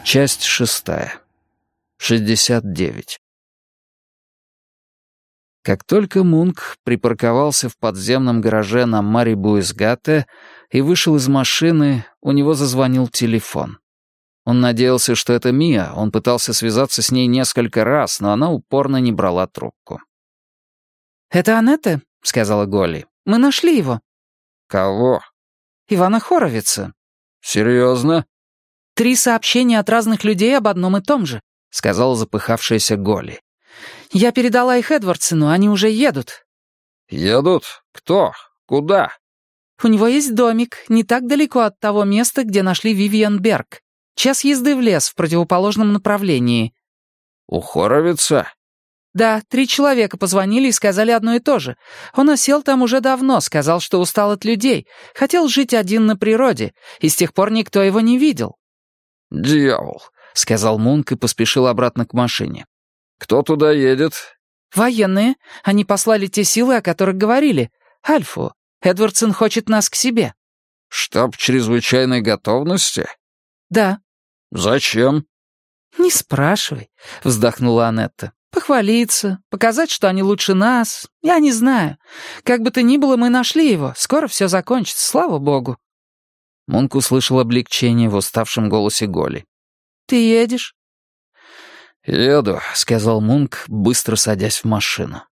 Часть 6. 69. Как только Мунк припарковался в подземном гараже на Марибуэсгате и вышел из машины, у него зазвонил телефон. Он надеялся, что это Мия, он пытался связаться с ней несколько раз, но она упорно не брала трубку. «Это Анетта?» — сказала Голли. «Мы нашли его». «Кого?» «Ивана Хоровица». «Серьезно?» 3 сообщения от разных людей об одном и том же», — сказала запыхавшаяся Голли. «Я передала их Эдвардсону, они уже едут». «Едут? Кто? Куда?» «У него есть домик, не так далеко от того места, где нашли Вивиан Берг. Час езды в лес в противоположном направлении». «У Хоровица?» «Да, 3 человека позвонили и сказали одно и то же. Он осел там уже давно, сказал, что устал от людей, хотел жить один на природе, и с тех пор никто его не видел». «Дьявол», — сказал Мунк и поспешил обратно к машине. «Кто туда едет?» «Военные. Они послали те силы, о которых говорили. Альфу. Эдвардсон хочет нас к себе». «Штаб чрезвычайной готовности?» «Да». «Зачем?» «Не спрашивай», — вздохнула Анетта. «Похвалиться, показать, что они лучше нас. Я не знаю. Как бы то ни было, мы нашли его. Скоро все закончится, слава богу». Мунк услышал облегчение в уставшем голосе Голли. «Ты едешь?» «Еду», — сказал Мунк, быстро садясь в машину.